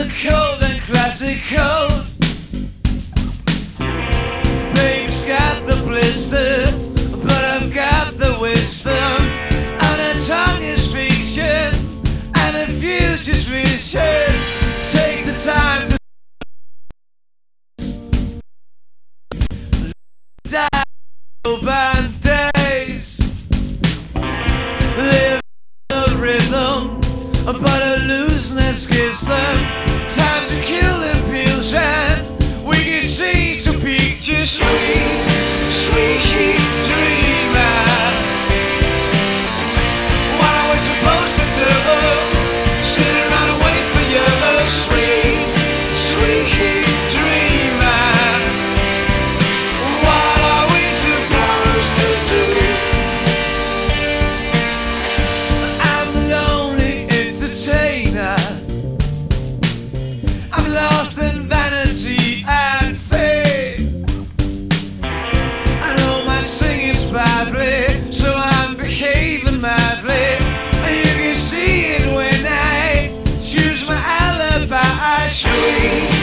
the cold and classical. Babe's got the blister, but I've got the wisdom. And her tongue is fiction, and her future's vision. Take the time to die band days. Live a rhythm, but a looseness gives them time to kill impulsion. Wicked scenes to picture sweet, sweet dreamer. What are we supposed to do? Sit around and wait for you, sweet, sweet dreamer. What are we supposed to do? I'm the lonely entertainer. I'm lost in vanity and fame. I know my singing's badly, so I'm behaving madly. And you can see it when I choose my alibi. Sweet,